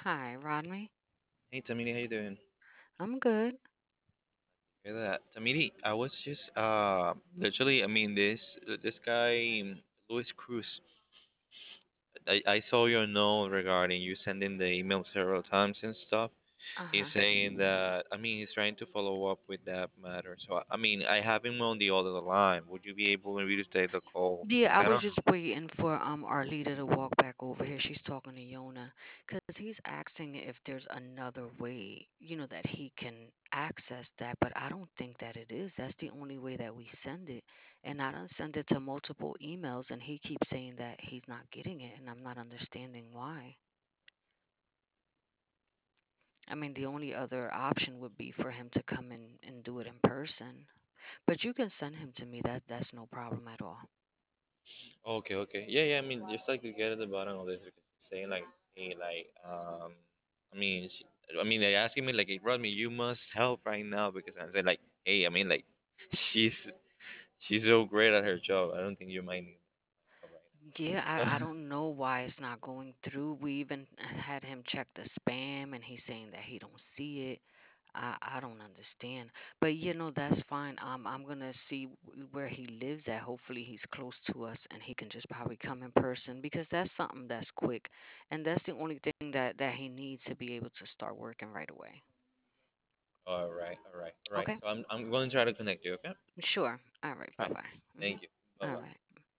Hi, Rodney. Hey Tamini, how you doing? I'm good. Hear that? Tamini, I was just literally, I mean this guy Luis Cruz. I saw your note regarding you sending the email several times and stuff. He's Uh-huh. saying that I mean he's trying to follow up with that matter. So I mean I have him on the other line. Would you be able maybe to take the call? Yeah, I I was don't. just waiting for our leader to walk back over here. She's talking to Yona because he's asking if there's another way, that he can access that, but I don't think that it is. That's the only way that we send it. And I don't send it to multiple emails and he keeps saying that he's not getting it and I'm not understanding why. I mean, the only other option would be for him to come in and do it in person. But you can send him to me. That's no problem at all. Okay, okay. Yeah, yeah. I mean, just like to get at the bottom of this because he's saying like, hey, like, I mean, I mean, they asking me like, hey, Rodney, you must help right now because I said like, hey, I mean, like, she's she's so great at her job. I don't think you might need help Yeah, right I now. don't know why it's not going through. We even had him check the spam and he's saying that he don't see it. I don't understand. But that's fine. I'm gonna see where he lives at. Hopefully he's close to us and he can just probably come in person because that's something that's quick. And that's the only thing that he needs to be able to start working right away. All right, all right, all right. Okay? So I'm going to try to connect you. Okay. Sure. All right. All Bye right. bye. Thank you. Bye All bye. right.